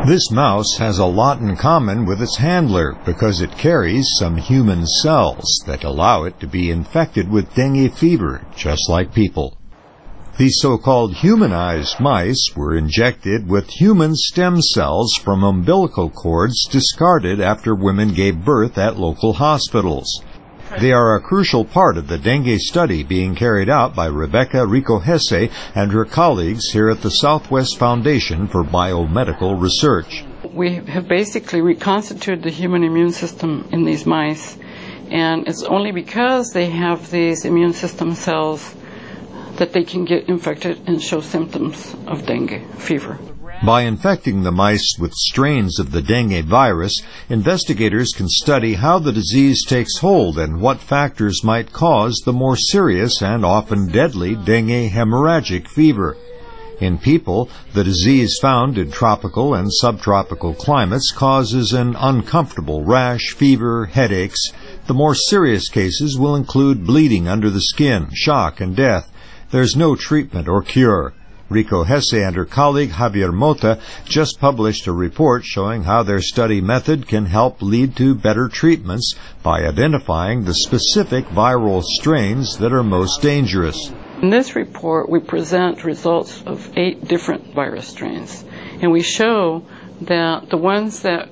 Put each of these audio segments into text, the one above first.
This mouse has a lot in common with its handler because it carries some human cells that allow it to be infected with dengue fever, just like people. These so-called humanized mice were injected with human stem cells from umbilical cords discarded after women gave birth at local hospitals. They are a crucial part of the dengue study being carried out by Rebecca Rico-Hesse and her colleagues here at the Southwest Foundation for Biomedical Research. We have basically reconstituted the human immune system in these mice, and it's only because they have these immune system cells that they can get infected and show symptoms of dengue fever. By infecting the mice with strains of the dengue virus, investigators can study how the disease takes hold and what factors might cause the more serious and often deadly dengue hemorrhagic fever. In people, the disease found in tropical and subtropical climates causes an uncomfortable rash, fever, headaches. The more serious cases will include bleeding under the skin, shock, and death. There's no treatment or cure. Rico-Hesse and her colleague Javier Mota just published a report showing how their study method can help lead to better treatments by identifying the specific viral strains that are most dangerous. In this report, we present results of 8 different virus strains, and we show that the ones that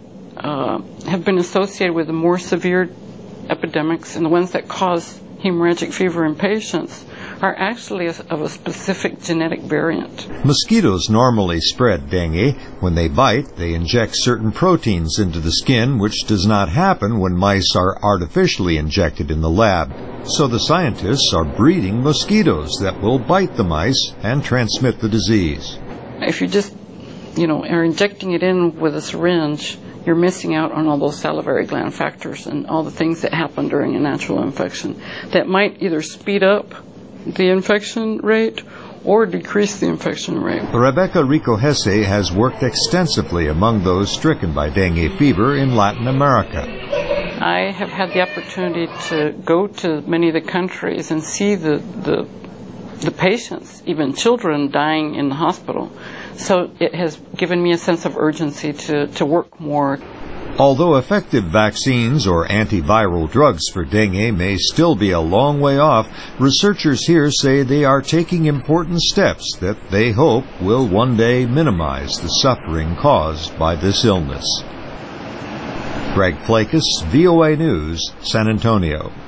have been associated with the more severe epidemics and the ones that cause hemorrhagic fever in patients are actually of a specific genetic variant. Mosquitoes normally spread dengue. When they bite, they inject certain proteins into the skin, which does not happen when mice are artificially injected in the lab. So the scientists are breeding mosquitoes that will bite the mice and transmit the disease. If you just, are injecting it in with a syringe, you're missing out on all those salivary gland factors and all the things that happen during a natural infection that might either speed up the infection rate or decrease the infection rate. Rebecca Rico-Hesse has worked extensively among those stricken by dengue fever in Latin America. I have had the opportunity to go to many of the countries and see the patients, even children, dying in the hospital. So it has given me a sense of urgency to work more. Although effective vaccines or antiviral drugs for dengue may still be a long way off, researchers here say they are taking important steps that they hope will one day minimize the suffering caused by this illness. Greg Flakus, VOA News, San Antonio.